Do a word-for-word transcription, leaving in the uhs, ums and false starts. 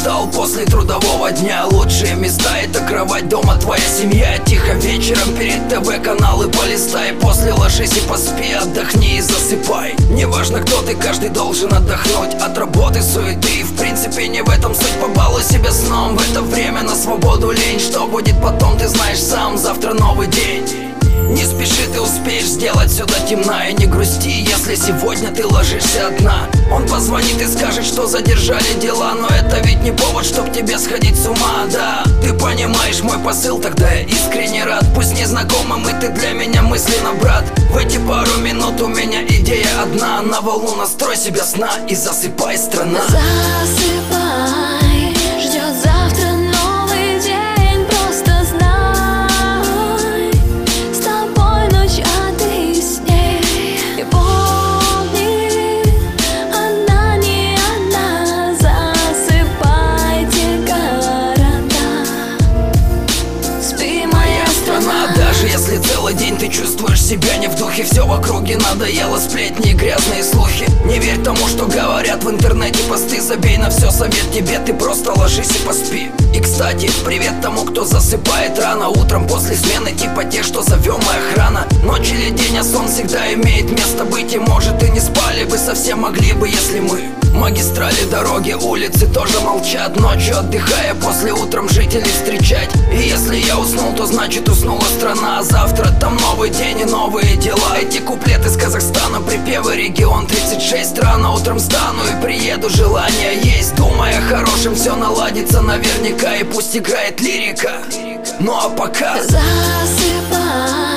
устал после трудового дня. Лучшие места — это кровать, дома твоя семья. Тихо вечером перед ТВ каналы полистай. После ложись и поспи, отдохни и засыпай. Неважно кто ты, каждый должен отдохнуть от работы, суеты. И в принципе не в этом суть, побалуй себя сном. В это время на свободу лень. Что будет потом, ты знаешь сам, завтра новый день. Не спеши, ты успеешь сделать все до темна. И не грусти, если сегодня ты ложишься одна. Он позвонит и скажет, что задержали дела. Но это ведь не повод, чтоб тебе сходить с ума, да. Ты понимаешь мой посыл, тогда я искренне рад. Пусть незнакомым, и ты для меня мысленно брат. В эти пару минут у меня идея одна. На волну настрой себя сна и засыпай, страна. Засыпай, ждет завтра новый день. Просто знай, с тобой ночь, а ты с ней. И помни, она не одна. Засыпайте города, спи, моя страна. Даже если целый день ты чувствуешь себя не в духе, все в округе надоело, сплетни и грязные слухи. Не верь тому, что говорят в интернете посты. Забей на все, совет тебе, ты просто ложись и поспи. И кстати, привет тому, кто засыпает рано утром после смены, типа тех, что зовем мы охрана. Ночь или день, а сон всегда имеет место быть. И может и не спали бы, совсем могли бы, если мы. Магистрали, дороги, улицы тоже молчат. Ночью отдыхая, после утром жителей встречать. И если я уснул, то значит уснула страна. А завтра там новый день и новые дела. Эти куплеты с Казахстана, припевы регион тридцать шесть. Рано утром встану и приеду, желание есть. Думая о хорошем, все наладится наверняка. И пусть играет лирика, ну а пока засыпай.